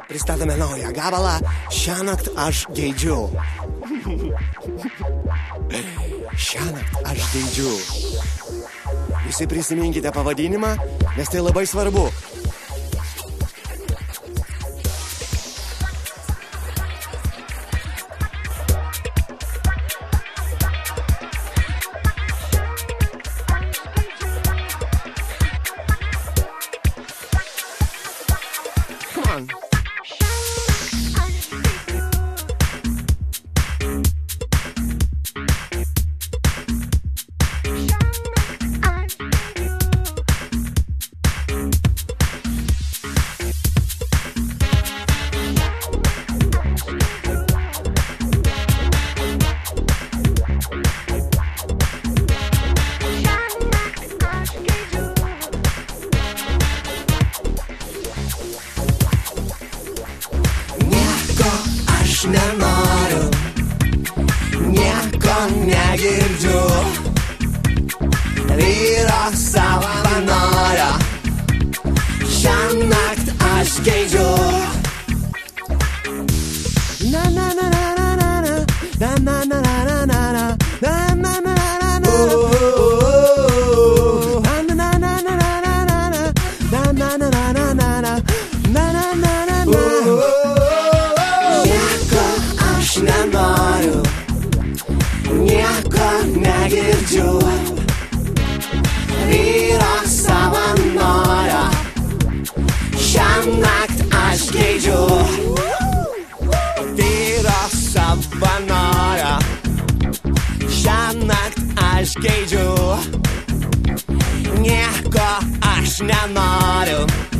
pristatome naują gabalą Šiąnakt aš geidžiu. Šiąnakt aš geidžiu. Visi prisiminkite pavadinimą, nes tai labai svarbu. Aš nenoriu, nieko negirdžiu, vyro savanorio, šiąnakt aš geidžiu. Na na na na na na na na na na na na na na na na nenoriu, nieko negirdžiu, vyro savanorio, šiąnakt aš geidžiu. Vyro savanorio, šiąnakt aš geidžiu, nieko aš nenoriu.